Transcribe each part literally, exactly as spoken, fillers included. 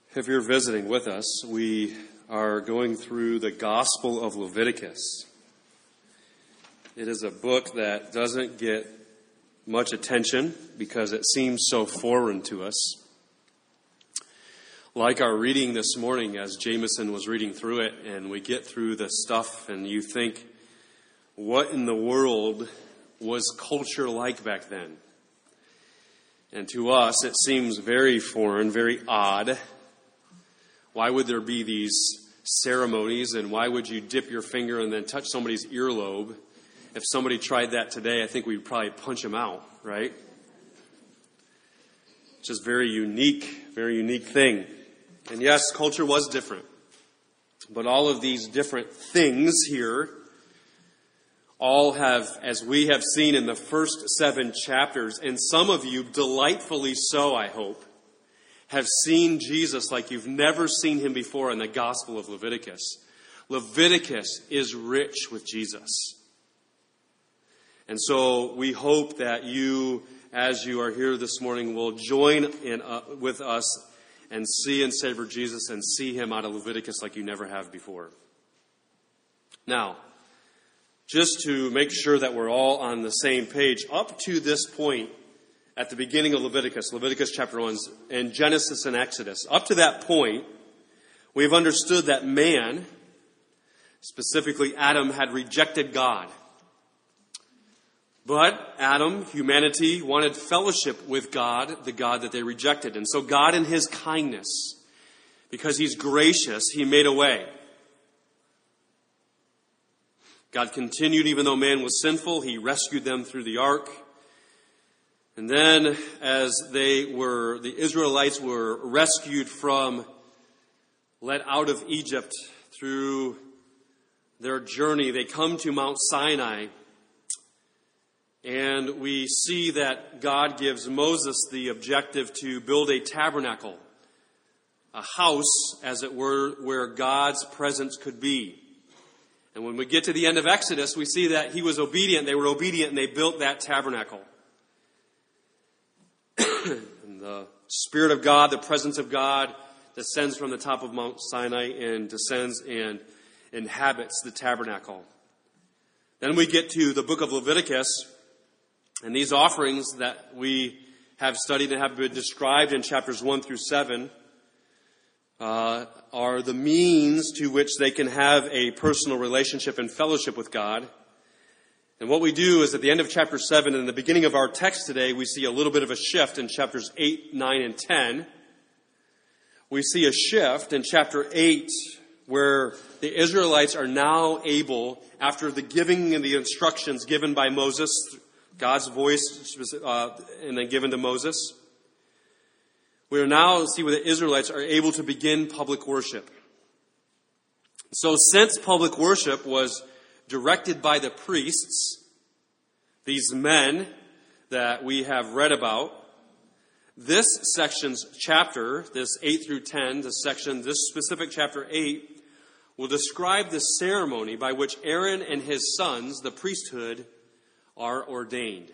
If you're visiting with us, we are going through the Gospel of Leviticus. It is a book that doesn't get much attention because it seems so foreign to us. Like our reading this morning as Jameson was reading through it, and we get through the stuff and you think, what in the world was culture like back then? And to us, it seems very foreign, very odd. Why would there be these ceremonies, and why would you dip your finger and then touch somebody's earlobe? If somebody tried that today, I think we'd probably punch them out, right? Just very unique, very unique thing. And yes, culture was different. But all of these different things here all have, as we have seen in the first seven chapters, and some of you delightfully so, I hope, have seen Jesus like you've never seen him before in the Gospel of Leviticus. Leviticus is rich with Jesus. And so we hope that you, as you are here this morning, will join in uh, with us and see and savor Jesus and see him out of Leviticus like you never have before. Now, just to make sure that we're all on the same page, up to this point, at the beginning of Leviticus, Leviticus chapter one, and Genesis and Exodus, up to that point, we've understood that man, specifically Adam, had rejected God. But Adam, humanity, wanted fellowship with God, the God that they rejected. And so God, in his kindness, because he's gracious, he made a way. God continued, even though man was sinful, he rescued them through the ark. And then, as they were, the Israelites were rescued from, let out of Egypt through their journey, they come to Mount Sinai. And we see that God gives Moses the objective to build a tabernacle, a house, as it were, where God's presence could be. And when we get to the end of Exodus, we see that he was obedient, they were obedient, and they built that tabernacle. And the Spirit of God, the presence of God, descends from the top of Mount Sinai and descends and inhabits the tabernacle. Then we get to the book of Leviticus, and these offerings that we have studied and have been described in chapters one through seven uh, are the means to which they can have a personal relationship and fellowship with God. And what we do is at the end of chapter seven and the beginning of our text today, we see a little bit of a shift in chapters eight, nine, and ten. We see a shift in chapter eight where the Israelites are now able, after the giving and the instructions given by Moses, God's voice, uh, and then given to Moses, we are now see where the Israelites are able to begin public worship. So since public worship was directed by the priests, these men that we have read about, this section's chapter, this eight through ten, this section, this specific chapter eight, will describe the ceremony by which Aaron and his sons, the priesthood, are ordained.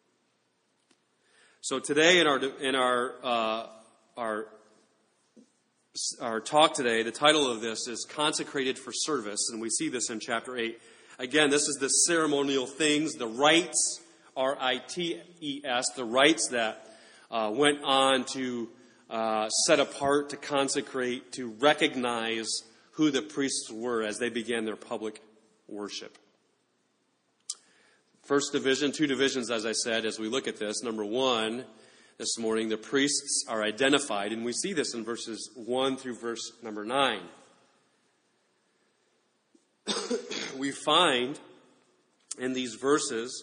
So today in our in our uh, our our talk today, the title of this is Consecrated for Service, and we see this in chapter eight. Again, this is the ceremonial things, the rites, R I T E S, the rites that uh, went on to uh, set apart, to consecrate, to recognize who the priests were as they began their public worship. First division, two divisions, as I said, as we look at this. Number one, this morning, the priests are identified, and we see this in verses one through verse number nine. We find in these verses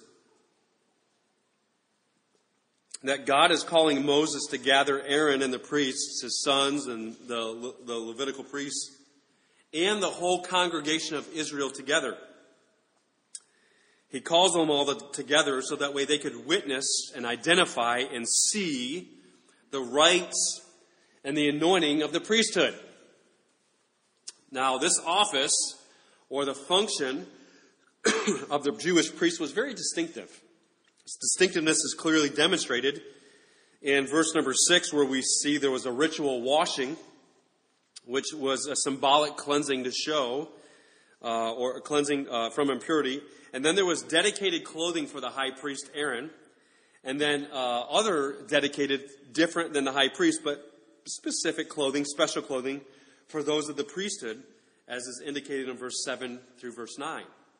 that God is calling Moses to gather Aaron and the priests, his sons and the, the Levitical priests, and the whole congregation of Israel together. He calls them all together so that way they could witness and identify and see the rites and the anointing of the priesthood. Now, this office, or the function of the Jewish priest, was very distinctive. Its distinctiveness is clearly demonstrated in verse number six, where we see there was a ritual washing which was a symbolic cleansing to show, uh, or a cleansing uh, from impurity. And then there was dedicated clothing for the high priest Aaron. And then uh, other dedicated, different than the high priest, but specific clothing, special clothing for those of the priesthood, as is indicated in verse seven through verse nine.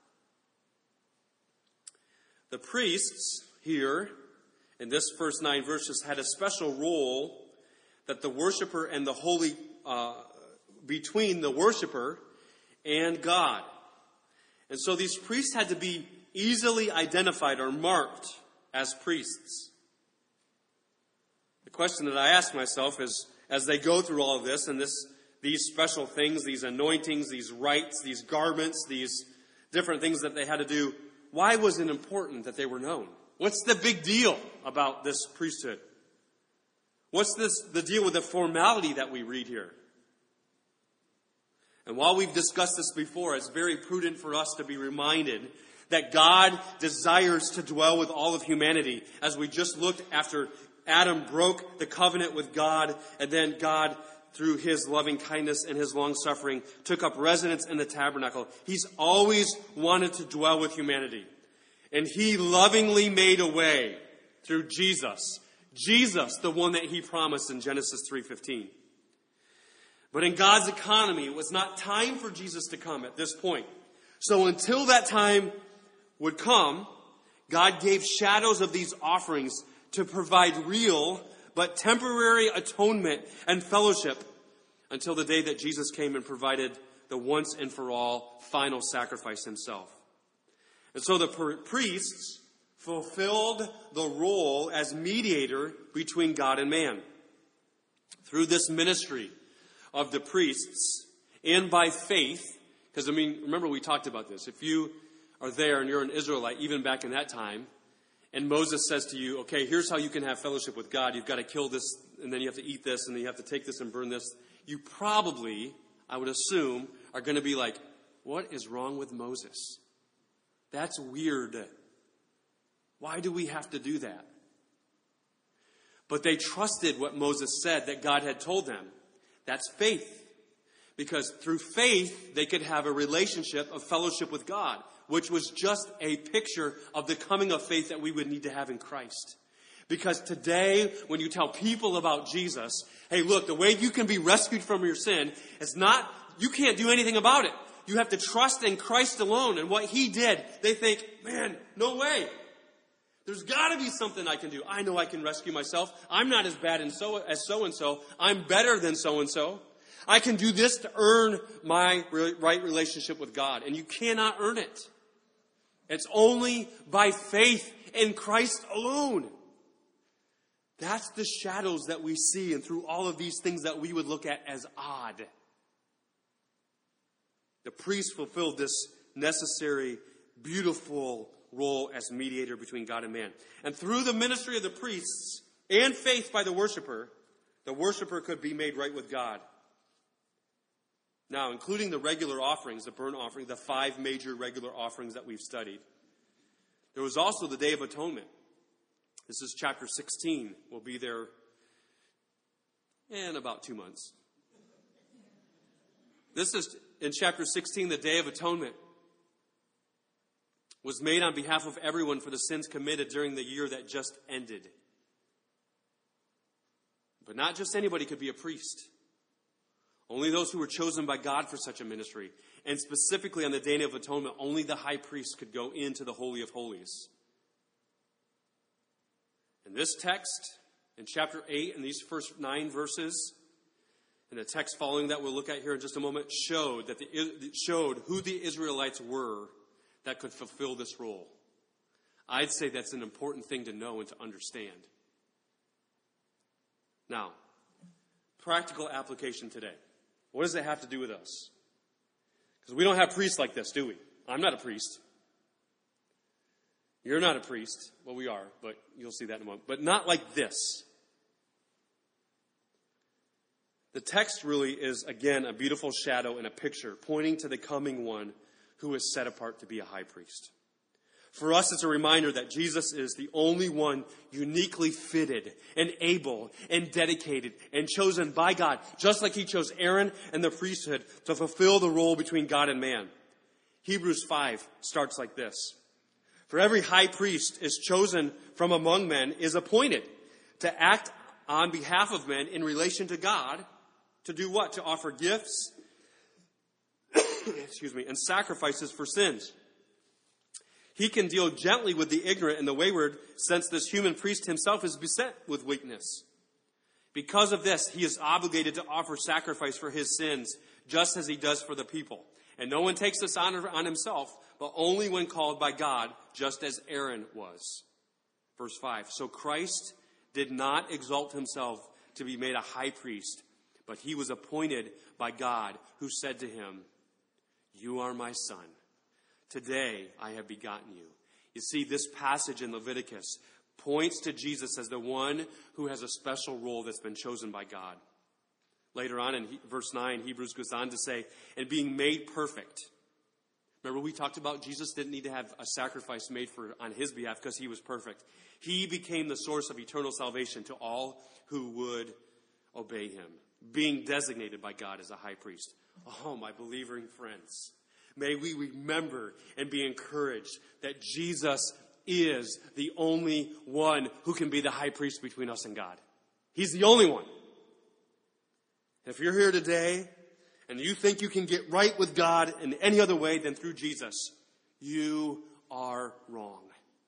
The priests here, in this first nine verses, had a special role that the worshiper and the holy, uh, between the worshiper and God. And so these priests had to be easily identified or marked as priests. The question that I ask myself is, as they go through all of this, and this, these special things, these anointings, these rites, these garments, these different things that they had to do, why was it important that they were known? What's the big deal about this priesthood? What's this, the deal with the formality that we read here? And while we've discussed this before, it's very prudent for us to be reminded that God desires to dwell with all of humanity. As we just looked after Adam broke the covenant with God, and then God, through his loving kindness and his long suffering, took up residence in the tabernacle. He's always wanted to dwell with humanity. And he lovingly made a way through Jesus. Jesus, the one that he promised in Genesis three fifteen. But in God's economy, it was not time for Jesus to come at this point. So until that time would come, God gave shadows of these offerings to provide real but temporary atonement and fellowship until the day that Jesus came and provided the once and for all final sacrifice himself. And so the priests fulfilled the role as mediator between God and man. Through this ministry of the priests, and by faith, because I mean, remember we talked about this. If you are there and you're an Israelite, even back in that time, and Moses says to you, okay, here's how you can have fellowship with God. You've got to kill this, and then you have to eat this, and then you have to take this and burn this. You probably, I would assume, are going to be like, what is wrong with Moses? That's weird. Why do we have to do that? But they trusted what Moses said that God had told them. That's faith. Because through faith, they could have a relationship of fellowship with God, which was just a picture of the coming of faith that we would need to have in Christ. Because today, when you tell people about Jesus, hey, look, the way you can be rescued from your sin is not, you can't do anything about it. You have to trust in Christ alone and what he did. They think, man, no way. There's got to be something I can do. I know I can rescue myself. I'm not as bad as so, as so-and-so. I'm better than so-and-so. I can do this to earn my right relationship with God. And you cannot earn it. It's only by faith in Christ alone. That's the shadows that we see, and through all of these things that we would look at as odd. The priest fulfilled this necessary, beautiful role as mediator between God and man. And through the ministry of the priests and faith by the worshiper, the worshiper could be made right with God. Now, including the regular offerings, the burnt offering, the five major regular offerings that we've studied, there was also the Day of Atonement. This is chapter sixteen. We'll be there in about two months. This is, in chapter sixteen, the Day of Atonement was made on behalf of everyone for the sins committed during the year that just ended. But not just anybody could be a priest. Only those who were chosen by God for such a ministry. And specifically on the Day of Atonement, only the high priest could go into the Holy of Holies. And this text, in chapter eight, in these first nine verses, and the text following that we'll look at here in just a moment, showed that the, showed who the Israelites were that could fulfill this role. I'd say that's an important thing to know and to understand. Now, practical application today. What does it have to do with us? Because we don't have priests like this, do we? I'm not a priest. You're not a priest. Well, we are, but you'll see that in a moment. But not like this. The text really is, again, a beautiful shadow and a picture pointing to the coming one who is set apart to be a high priest. For us, it's a reminder that Jesus is the only one uniquely fitted and able and dedicated and chosen by God, just like he chose Aaron and the priesthood to fulfill the role between God and man. Hebrews five starts like this. For every high priest is chosen from among men, is appointed to act on behalf of men in relation to God, to do what? To offer gifts, excuse me, and sacrifices for sins. He can deal gently with the ignorant and the wayward, since this human priest himself is beset with weakness. Because of this, he is obligated to offer sacrifice for his sins, just as he does for the people. And no one takes this honor on himself, but only when called by God, just as Aaron was. Verse five, so Christ did not exalt himself to be made a high priest, but he was appointed by God, who said to him, you are my son. Today I have begotten you. You see, this passage in Leviticus points to Jesus as the one who has a special role that's been chosen by God. Later on in verse nine, Hebrews goes on to say, and being made perfect. Remember, we talked about Jesus didn't need to have a sacrifice made for on his behalf because he was perfect. He became the source of eternal salvation to all who would obey him, being designated by God as a high priest. Oh, my believing friends, may we remember and be encouraged that Jesus is the only one who can be the high priest between us and God. He's the only one. If you're here today and you think you can get right with God in any other way than through Jesus, you are wrong.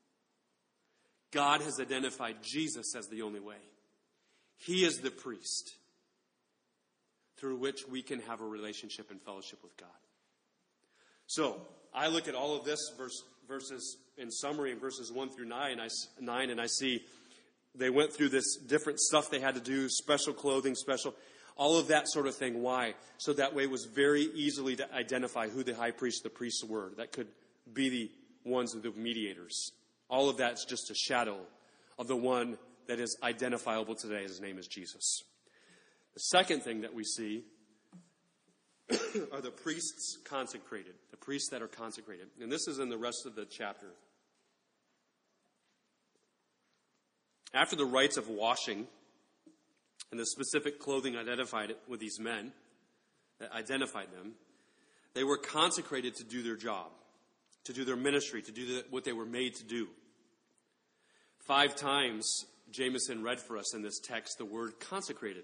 God has identified Jesus as the only way. He is the priest through which we can have a relationship and fellowship with God. So, I look at all of this verse, verses in summary in verses one through nine, I, nine, and I see they went through this different stuff they had to do, special clothing, special, all of that sort of thing. Why? So that way it was very easily to identify who the high priest, the priests were. That could be the ones of the mediators. All of that's just a shadow of the one that is identifiable today. His name is Jesus. The second thing that we see are the priests consecrated. The priests that are consecrated. And this is in the rest of the chapter. After the rites of washing and the specific clothing identified with these men, that identified them, they were consecrated to do their job, to do their ministry, to do what they were made to do. Five times, Jameson read for us in this text the word consecrated.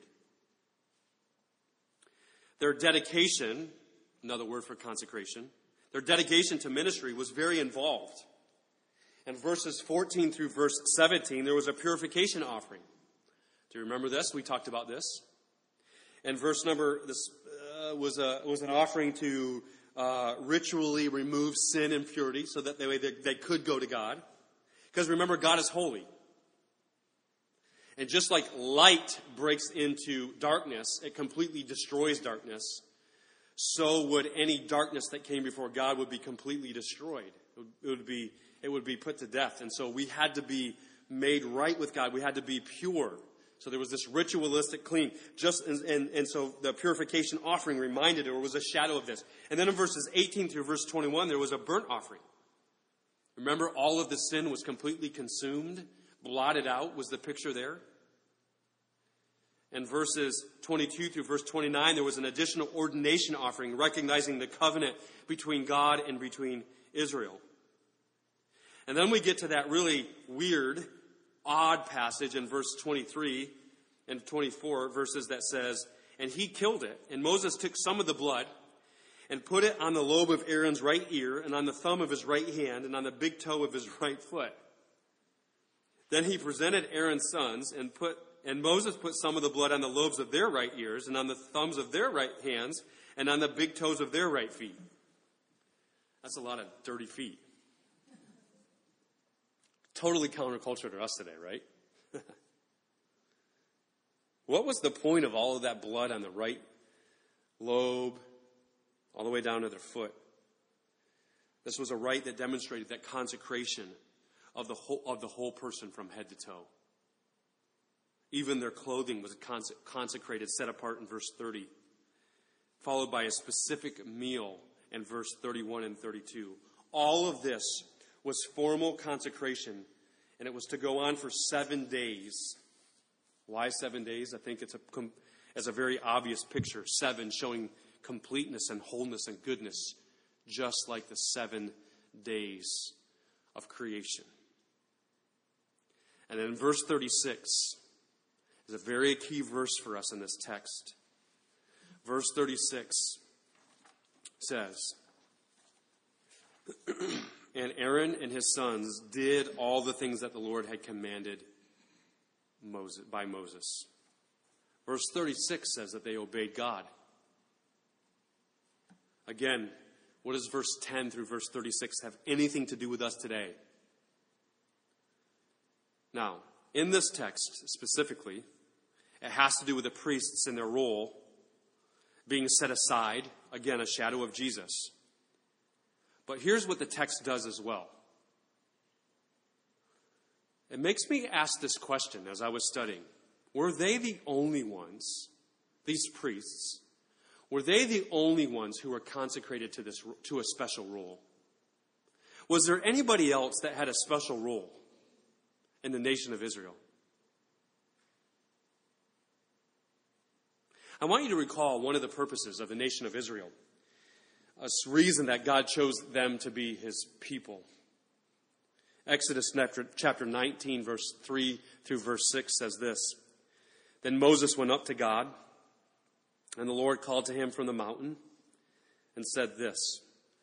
Their dedication, another word for consecration, their dedication to ministry was very involved. In verses fourteen through verse seventeen, there was a purification offering. Do you remember this? We talked about this. And verse number, this uh, was a was an offering to uh, ritually remove sin and impurity so that they, they, they could go to God. Because remember, God is holy. And just like light breaks into darkness, it completely destroys darkness, so would any darkness that came before God would be completely destroyed. It would, it would be, it would be put to death. And so we had to be made right with God. We had to be pure. So there was this ritualistic clean. Just and, and, and so the purification offering reminded or was a shadow of this. And then in verses eighteen through verse twenty-one, there was a burnt offering. Remember, all of the sin was completely consumed, blotted out was the picture there. And verses twenty-two through verse twenty-nine, there was an additional ordination offering, recognizing the covenant between God and between Israel. And then we get to that really weird, odd passage in verse twenty-three and twenty-four, verses that says, and he killed it. And Moses took some of the blood and put it on the lobe of Aaron's right ear and on the thumb of his right hand and on the big toe of his right foot. Then he presented Aaron's sons and put and Moses put some of the blood on the lobes of their right ears and on the thumbs of their right hands and on the big toes of their right feet. That's a lot of dirty feet. Totally counterculture to us today, right? What was the point of all of that blood on the right lobe all the way down to their foot? This was a rite that demonstrated that consecration of the whole, of the whole person from head to toe. Even their clothing was consecrated, set apart in verse thirty, followed by a specific meal in verse thirty-one and thirty-two. All of this was formal consecration, and it was to go on for seven days. Why seven days? I think it's a, as a very obvious picture. Seven showing completeness and wholeness and goodness, just like the seven days of creation. And then in verse thirty-six is a very key verse for us in this text. Verse thirty-six says, and Aaron and his sons did all the things that the Lord had commanded Moses, by Moses. Verse thirty-six says that they obeyed God. Again, what does verse ten through verse thirty-six have anything to do with us today? Now, in this text specifically, it has to do with the priests and their role being set aside, again, a shadow of Jesus. But here's what the text does as well. It makes me ask this question as I was studying. Were they the only ones, these priests, were they the only ones who were consecrated to this to a special role? Was there anybody else that had a special role in the nation of Israel? I want you to recall one of the purposes of the nation of Israel, a reason that God chose them to be his people. Exodus chapter nineteen, verse three through verse six says this. Then Moses went up to God, and the Lord called to him from the mountain and said this.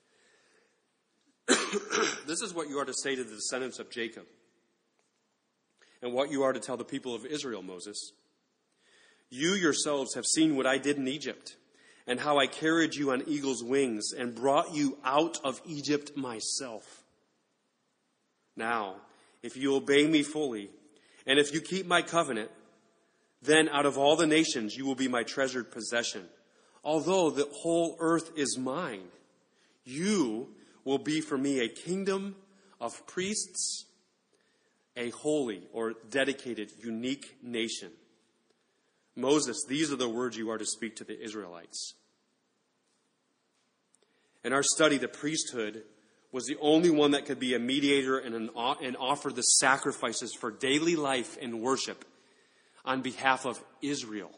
This is what you are to say to the descendants of Jacob, and what you are to tell the people of Israel, Moses. You yourselves have seen what I did in Egypt, and how I carried you on eagle's wings and brought you out of Egypt myself. Now, if you obey me fully, and if you keep my covenant, then out of all the nations you will be my treasured possession. Although the whole earth is mine, you will be for me a kingdom of priests, a holy or dedicated, unique nation. Moses, these are the words you are to speak to the Israelites. In our study, the priesthood was the only one that could be a mediator and, an, and offer the sacrifices for daily life and worship on behalf of Israel.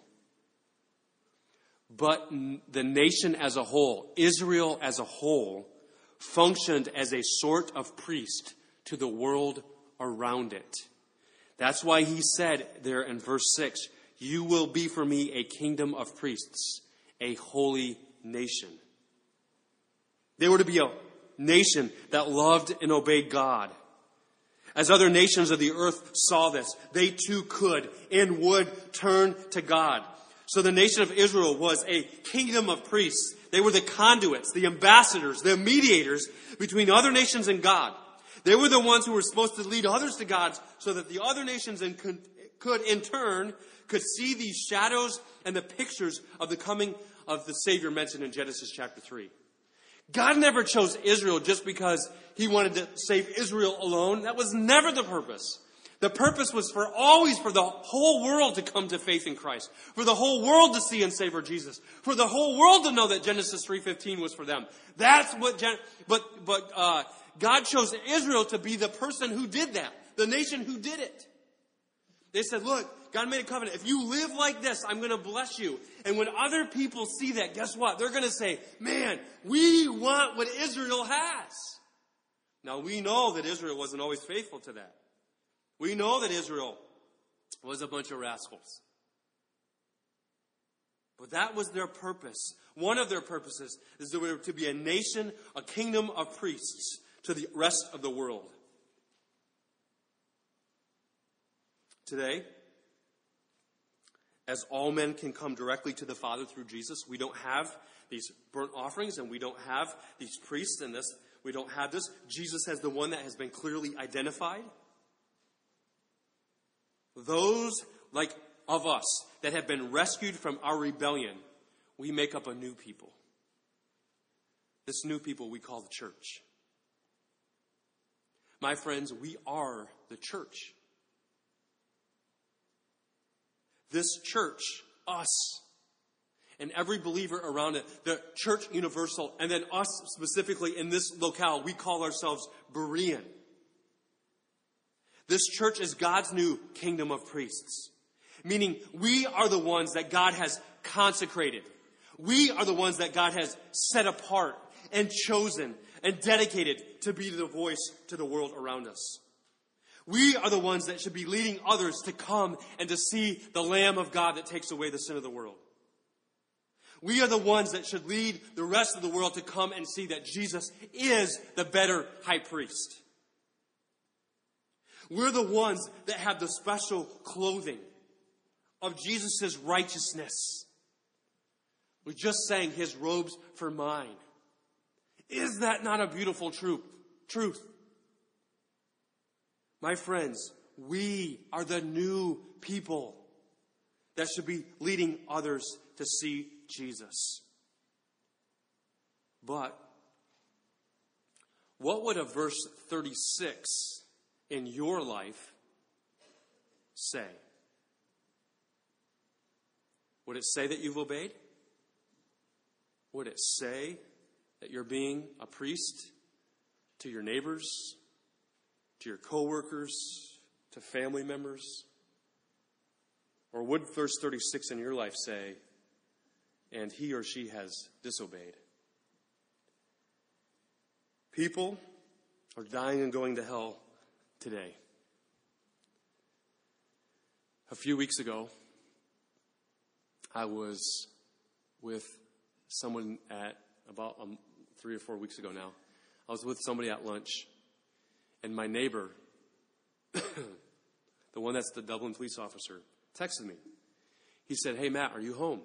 But the nation as a whole, Israel as a whole, functioned as a sort of priest to the world around it. That's why he said there in verse six, you will be for me a kingdom of priests, a holy nation. They were to be a nation that loved and obeyed God. As other nations of the earth saw this, they too could and would turn to God. So the nation of Israel was a kingdom of priests. They were the conduits, the ambassadors, the mediators between other nations and God. They were the ones who were supposed to lead others to God so that the other nations in, could in turn could see these shadows and the pictures of the coming of the Savior mentioned in Genesis chapter three. God never chose Israel just because he wanted to save Israel alone. That was never the purpose. The purpose was for always for the whole world to come to faith in Christ. For the whole world to see and savor Jesus. For the whole world to know that Genesis three fifteen was for them. That's what, Gen- but, but, uh, God chose Israel to be the person who did that. The nation who did it. They said, look, God made a covenant. If you live like this, I'm going to bless you. And when other people see that, guess what? They're going to say, man, we want what Israel has. Now, we know that Israel wasn't always faithful to that. We know that Israel was a bunch of rascals. But that was their purpose. One of their purposes is that we were to be a nation, a kingdom of priests to the rest of the world. Today, as all men can come directly to the Father through Jesus, we don't have these burnt offerings and we don't have these priests in this. We don't have this. Jesus as the one that has been clearly identified. Those like of us that have been rescued from our rebellion, we make up a new people. This new people we call the church. My friends, we are the church. This church, us, and every believer around it, the church universal, and then us specifically in this locale, we call ourselves Berean. This church is God's new kingdom of priests. Meaning, we are the ones that God has consecrated. We are the ones that God has set apart and chosen and dedicated to be the voice to the world around us. We are the ones that should be leading others to come and to see the Lamb of God that takes away the sin of the world. We are the ones that should lead the rest of the world to come and see that Jesus is the better high priest. We're the ones that have the special clothing of Jesus' righteousness. We just sang his robes for mine. Is that not a beautiful truth? Truth. My friends, we are the new people that should be leading others to see Jesus. But what would a verse thirty-six in your life say? Would it say that you've obeyed? Would it say that you're being a priest to your neighbors, to your coworkers, to family members? Or would verse thirty-six in your life say, and he or she has disobeyed? People are dying and going to hell today. A few weeks ago, I was with someone at about um, three or four weeks ago now. I was with somebody at lunch, and my neighbor, the one that's the Dublin police officer, texted me. He said, "Hey, Matt, are you home?"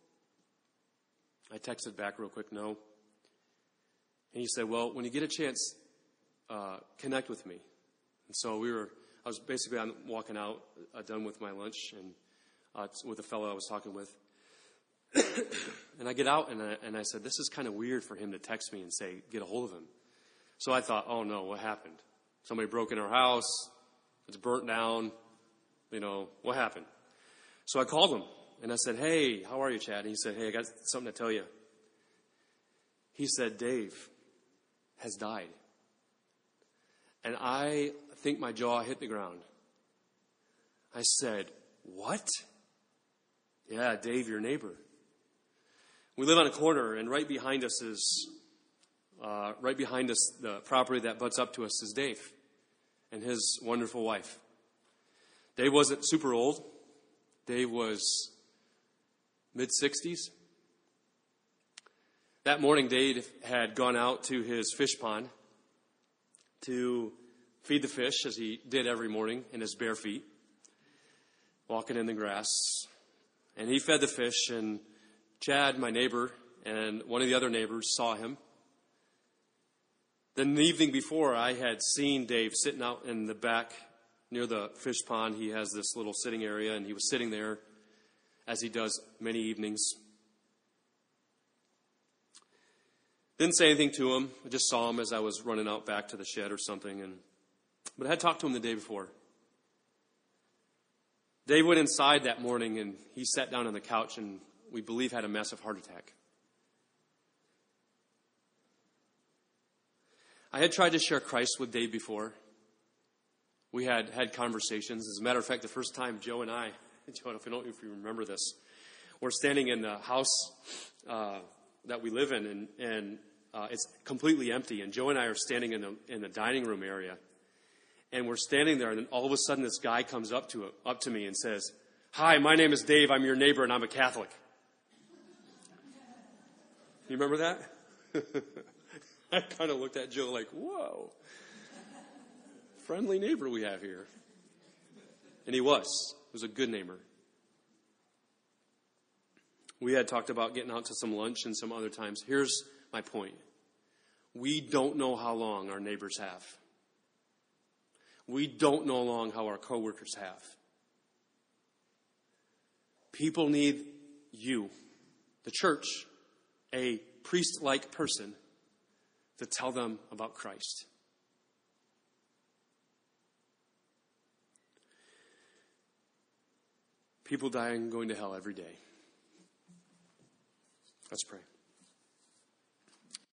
I texted back real quick, "No." And he said, "Well, when you get a chance, uh, connect with me." And so we were, I was basically I'm walking out, uh, done with my lunch, and uh, with a fellow I was talking with. And I get out, and I, and I said, this is kind of weird for him to text me and say, get a hold of him. So I thought, oh no, what happened? Somebody broke in our house. It's burnt down. You know, what happened? So I called him, and I said, hey, how are you, Chad? And he said, hey, I got something to tell you. He said, Dave has died. And I think my jaw hit the ground. I said, what? Yeah, Dave, your neighbor. We live on a corner, and right behind us is, uh, right behind us, the property that butts up to us is Dave and his wonderful wife. Dave wasn't super old. Dave was mid-sixties. That morning, Dave had gone out to his fish pond to feed the fish, as he did every morning in his bare feet, walking in the grass. And he fed the fish, and Chad, my neighbor, and one of the other neighbors saw him. Then the evening before, I had seen Dave sitting out in the back near the fish pond. He has this little sitting area, and he was sitting there as he does many evenings. Didn't say anything to him. I just saw him as I was running out back to the shed or something. And but I had talked to him the day before. Dave went inside that morning, and he sat down on the couch and we believe had a massive heart attack. I had tried to share Christ with Dave before. We had had conversations. As a matter of fact, the first time Joe and I, Joe, if you don't if you remember this, we're standing in the house uh, that we live in, and, and uh, it's completely empty. And Joe and I are standing in the in the dining room area, and we're standing there, and then all of a sudden, this guy comes up to up to me and says, "Hi, my name is Dave. I'm your neighbor, and I'm a Catholic." You remember that? I kind of looked at Joe like, whoa, friendly neighbor we have here. And he was. He was a good neighbor. We had talked about getting out to some lunch and some other times. Here's my point. We don't know how long our neighbors have. We don't know how long how our coworkers have. People need you, the church, a priest-like person, to tell them about Christ. People dying and going to hell every day. Let's pray.